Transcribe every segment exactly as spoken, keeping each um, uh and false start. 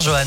Johan.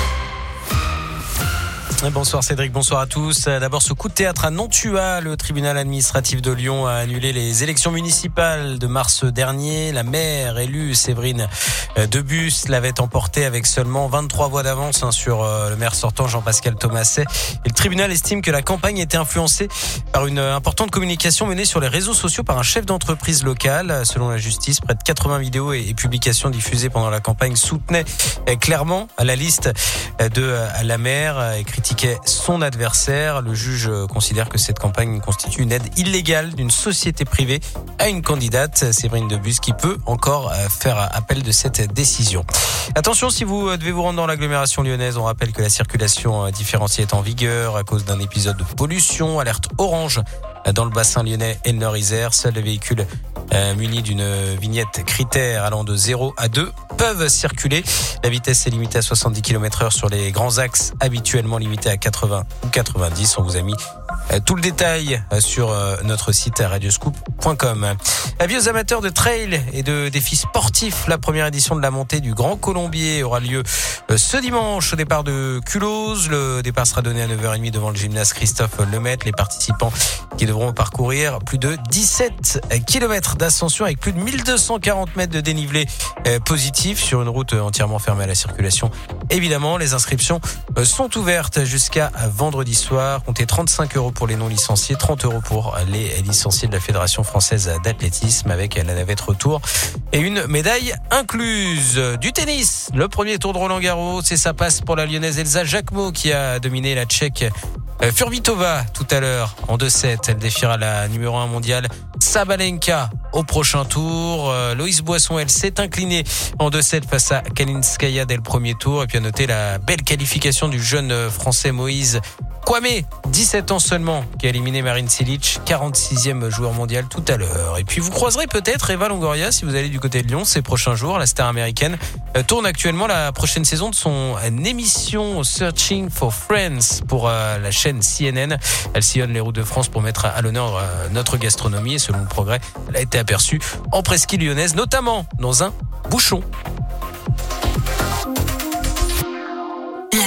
Bonsoir Cédric, bonsoir à tous. D'abord ce coup de théâtre à Nantua. Le tribunal administratif de Lyon a annulé les élections municipales de mars dernier. La maire élue Séverine Debus l'avait emporté avec seulement vingt-trois voix d'avance sur le maire sortant Jean-Pascal Thomasset. Et le tribunal estime que la campagne était influencée par une importante communication menée sur les réseaux sociaux par un chef d'entreprise local. Selon la justice, près de quatre-vingts vidéos et publications diffusées pendant la campagne soutenaient clairement la liste de la maire et critiquaient son adversaire. Le juge considère que cette campagne constitue une aide illégale d'une société privée à une candidate, Séverine Debus, qui peut encore faire appel de cette décision. Attention, si vous devez vous rendre dans l'agglomération lyonnaise, on rappelle que la circulation différenciée est en vigueur à cause d'un épisode de pollution. Alerte orange dans le bassin lyonnais et le Nord-Isère. Seuls les véhicules euh, munis d'une vignette critère allant de zéro à deux peuvent circuler. La vitesse est limitée à soixante-dix kilomètres heure sur les grands axes, habituellement limités à quatre-vingts ou quatre-vingt-dix. On vous a mis euh, tout le détail euh, sur euh, notre site radioscoop point com. Avis aux amateurs de trail et de défis sportifs, la première édition de la montée du Grand Colombier aura lieu euh, ce dimanche au départ de Culose. Le départ sera donné à neuf heures trente devant le gymnase Christophe Lemaitre. Les participants qui devront parcourir plus de dix-sept kilomètres d'ascension avec plus de mille deux cent quarante mètres de dénivelé euh, positif sur une route entièrement fermée à la circulation. Évidemment, les inscriptions euh, sont ouvertes jusqu'à vendredi soir. Comptez trente-cinq euros pour les non licenciés, trente euros pour les licenciés de la Fédération française d'athlétisme avec la navette retour et une médaille incluse. Du tennis, le premier tour de Roland-Garros, et ça passe pour la Lyonnaise Elsa Jacquemot qui a dominé la Tchèque Furvitova tout à l'heure en deux sept. Elle défiera la numéro un mondiale Sabalenka au prochain tour. Euh, Loïs Boisson, elle s'est inclinée en deux sept face à Kalinskaya dès le premier tour. Et puis à noter la belle qualification du jeune français Moïse Kwame, dix-sept ans seulement, qui a éliminé Marin Cilic, quarante-sixième joueur mondial tout à l'heure. Et puis vous croiserez peut-être Eva Longoria si vous allez du côté de Lyon ces prochains jours. La star américaine euh, tourne actuellement la prochaine saison de son euh, émission Searching for Friends pour euh, la chaîne C N N. Elle sillonne les routes de France pour mettre à, à l'honneur euh, notre gastronomie. Et selon le progrès, elle a été aperçue en presqu'île lyonnaise, notamment dans un bouchon.